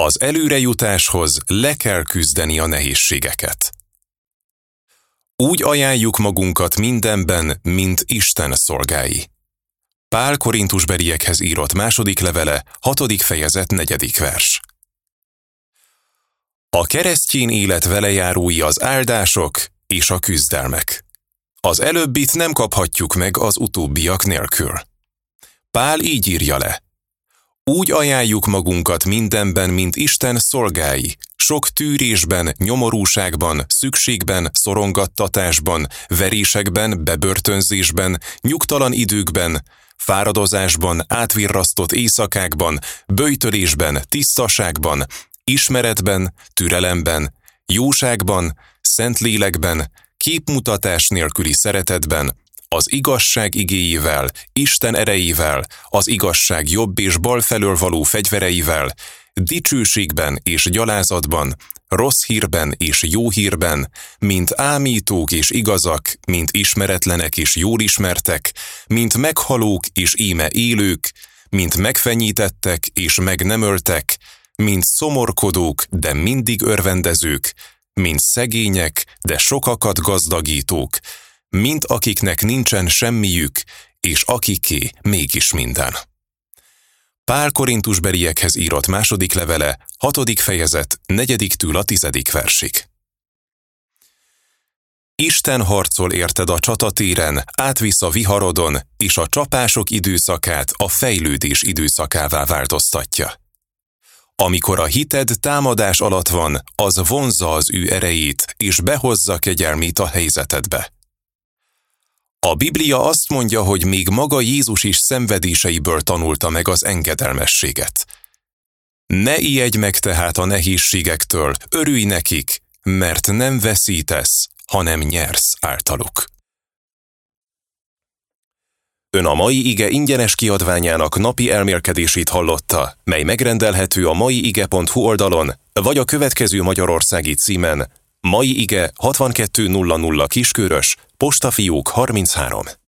Az előrejutáshoz le kell küzdeni a nehézségeket. Úgy ajánljuk magunkat mindenben, mint Isten szolgái. Pál Korintusbeliekhez írott második levele, 6. fejezet, 4. vers. A keresztény élet velejárói az áldások és a küzdelmek. Az előbbit nem kaphatjuk meg az utóbbiak nélkül. Pál így írja le: úgy ajánljuk magunkat mindenben, mint Isten szolgái, sok tűrésben, nyomorúságban, szükségben, szorongattatásban, verésekben, bebörtönzésben, nyugtalan időkben, fáradozásban, átvirrasztott éjszakákban, böjtölésben, tisztaságban, ismeretben, türelemben, jóságban, szentlélekben, képmutatás nélküli szeretetben, az igazság igéjével, Isten erejével, az igazság jobb és bal felől való fegyvereivel, dicsőségben és gyalázatban, rossz hírben és jó hírben, mint ámítók és igazak, mint ismeretlenek és jól ismertek, mint meghalók és íme élők, mint megfenyítettek és meg nem öltek, mint szomorkodók, de mindig örvendezők, mint szegények, de sokakat gazdagítók, mint akiknek nincsen semmiük, és akiké mégis minden. Pál Korintusbeliekhez írott második levele, 6. fejezet, 4-től a 10. versig. Isten harcol érted a csatatéren, átvisz a viharodon, és a csapások időszakát a fejlődés időszakává változtatja. Amikor a hited támadás alatt van, az vonzza az ő erejét, és behozza kegyelmét a helyzetedbe. A Biblia azt mondja, hogy még maga Jézus is szenvedéseiből tanulta meg az engedelmességet. Ne ijedj meg tehát a nehézségektől, örülj nekik, mert nem veszítesz, hanem nyersz általuk. Ön a mai ige ingyenes kiadványának napi elmélkedését hallotta, mely megrendelhető a maiige.hu oldalon, vagy a következő magyarországi címen: Mai Ige 6200 Kiskörös, Postafiók 33.